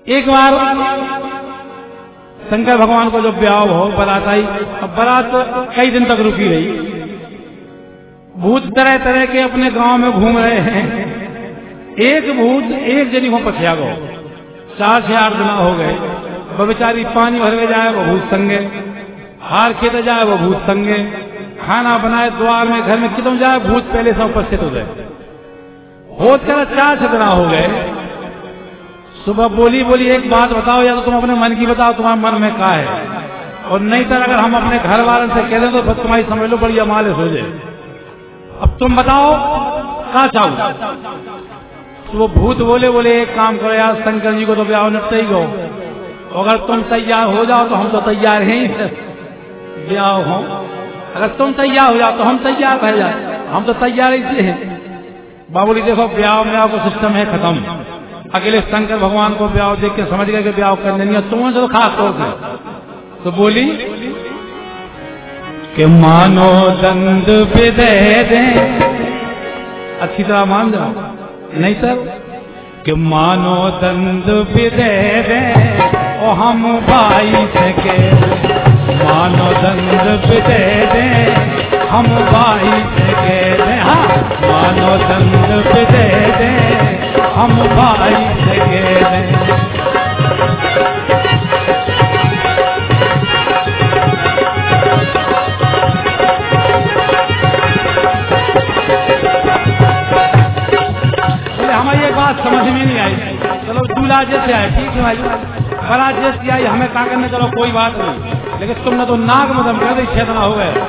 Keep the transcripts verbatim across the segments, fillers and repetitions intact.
एक बार शंकर भगवान को जो ब्याह हो बारात आई, अब बारात कई दिन तक रुकी रही। भूत तरह तरह के अपने गांव में घूम रहे हैं। एक भूत एक जनी को पथिया गो, चार से आठ दिन हो गए। वो बेचारी पानी भरवे जाए वो भूत संगे, हार खेते जाए वो भूत संगे, खाना बनाए द्वार में घर में कितों जाए भूत पहले से उपस्थित हो गए। होत कर चार से दिन हो गए। सुबह बोली बोली एक बात बताओ, या तो तुम अपने मन की बताओ तुम्हारे मन में क्या है, और नहीं तो अगर हम अपने घर वालों से कह दें तो तुम्हारी समझ लो बड़ी अमालिश हो जाए। अब तुम बताओ क्या चाहो। तो वो भूत बोले बोले एक काम करो यार, शंकर जी को तो ब्याह निपट ही गो, अगर तुम तैयार हो जाओ तो हम तो तैयार हैं ही ब्याह हो। अगर तुम तैयार हो जाओ तो हम तैयार रह जाए, हम तो तैयार ही हैं। बाबूली देखो ब्याह ब्याह को सिस्टम है खत्म। अकेले शंकर भगवान को ब्याह देख के समझ गए कि ब्याह करने नहीं है, तुम्हें तो खास तौर से तो बोली कि मानो दंड पे दे दे, अच्छी तरह मान जाओ, नहीं सर कि मानो दंड पे दे दे और हम भाई से के, मानो दंड पे दे दे हम भाई से के दे, हाँ मानो दंड पे दे दे हम भाई से के दे। हमारी ये बात समझ में नहीं आई। चलो दूल्हा जैसे आए ठीक है भाई, बारात जैसी आई, हमें क्या करने चलो कोई बात नहीं, लेकिन तुमने तो नाक मदम कर दी, छेदना हो गया।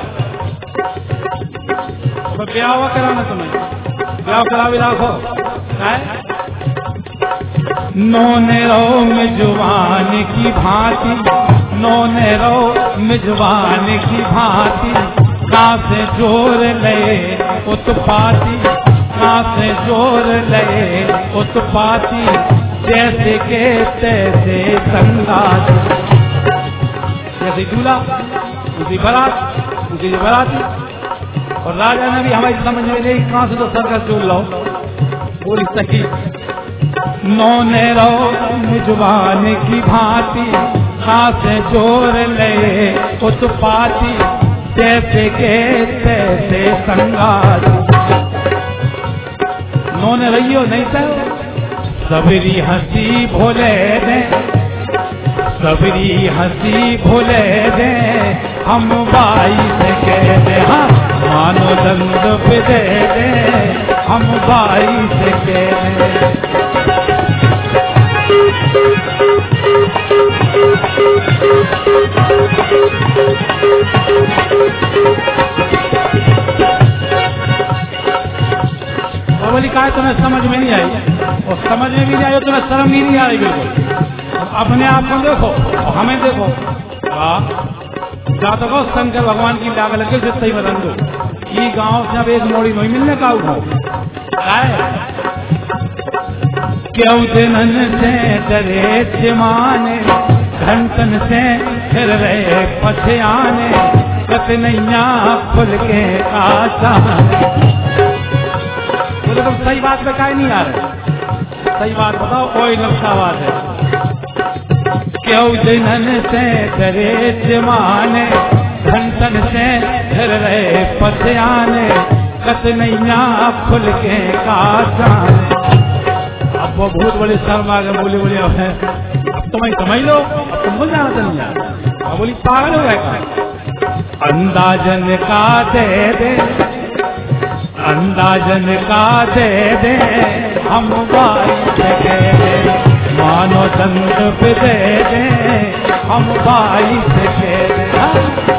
तो ब्याह हुआ कराना तुम्हें, ब्याह करा भी रखो। नौने रो मिजवान की भांति, नौने रो मिजवान की भांति, कहाँ से जोर ले उत्पाती, कहाँ से जोर ले उत्पाती, जैसे के तैसे संगाती। जैसे दूल्हा उसी बारात उसी बाराती, और राजा ने भी हमारी समझ में नहीं कहाँ से तो सरकस जोड़ लो। बोली सही नौने रो मिजवान की भांति, कहाँ से जोर ले उत्पाती, जैसे के तैसे संगाती। नौने रहियो नहीं सर सबरी हंसी भोले दे, सबरी हंसी भोले दे हम भाई से कह दे, हाँ मानो दंड पे दे दे हम भाई से कह दे। बोली कहा तुम्हें समझ में नहीं आई, और समझ में भी नहीं आई, तुम्हें शर्म भी नहीं आ रही बिल्कुल। अपने आप को देखो और हमें देखो। जा तो शंकर भगवान की लाग लगे से सही बदल दो। ये गांव से अब एक मोड़ी नहीं मिलने का उठाओ क्यों दिन से डरे जमाने, घंटन से फिर रहे पछयाने, कतनैया खुल के आशा। तो तुम सही बात पे काहे नहीं आ रहे, सही बात बताओ, कोई नक्शा बात है। क्यों दिनन से डरे जमाने, घंटन से फिर रहे पछयाने, कतनैया खुल के काशाने। अब वो बहुत बड़ी शर्म आ गए, बोली बोली अब है अब तुम्हें समझ लो, तुम बोल जाना चल जाए। बोली पागल हो गए। अंदाजन का दे दे, अंदाजन का दे दे हम भाई से कह दे, मानो दंड पे दे दे हम भाई से कह दे।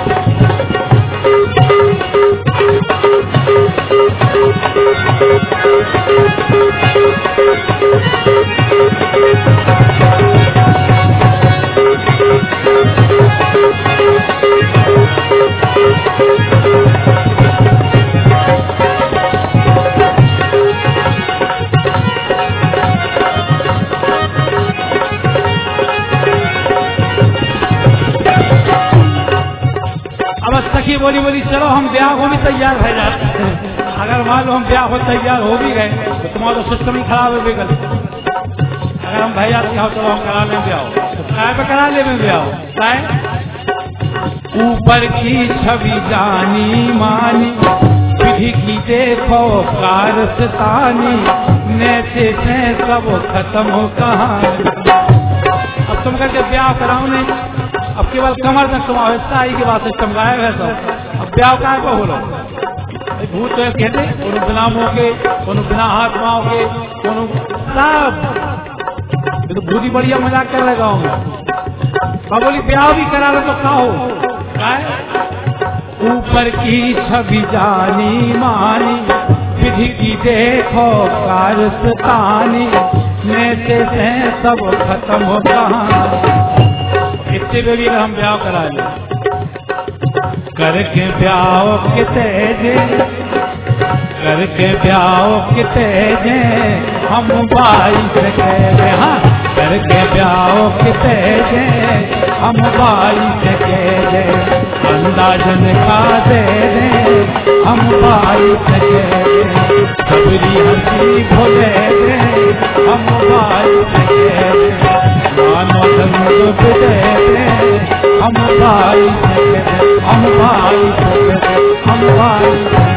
सखी बोली बोली चलो हम ब्याह को भी तैयार रह जाते हैं। अगर मान लो हम ब्याह को तैयार हो भी गए तो तुम्हारा सिस्टम ही खराब है बेगल। अगर हम भैया आओ चलो हम करा लें ब्याह, तो काय पे करा ले में ब्याह काय? ऊपर की छवि जानी मानी, विधि की देखो कारस्तानी, नेते से सब खत्म हो कहानी। अब तुम करके ब्याह कराओ नहीं, अब केवल कमर तक तुम अवस्था आई के बाद सिस्टम गायब है सब। अब ब्याह कहाँ पे बोलो? भूत तो कहते कोनो बिना मुँह के, कोनो बिना हाथ पाँव के, कोनो सब तो भूती बढ़िया मजाक कर रहे गाँव में। बोली ब्याह भी करा लो तो क्या हो? ऊपर की छवि जानी मानी, विधि की देखो कारस्तानी, नेते से सब खत्म हो कहानी। इतने में भी हम ब्याह करा ले करके ब्याह के तेजे, करके ब्याह के तेजे हम भाई से कहे, हाँ करके ब्याह के तेजे हम भाई से कहे, अंदाजन का दे दे हम भाई से कहे, सबरी हंसी भोले दे हम भाई से कहे, मानो धन दे दे हम भाई से कहे, हम भाई से कहे, हम भाई से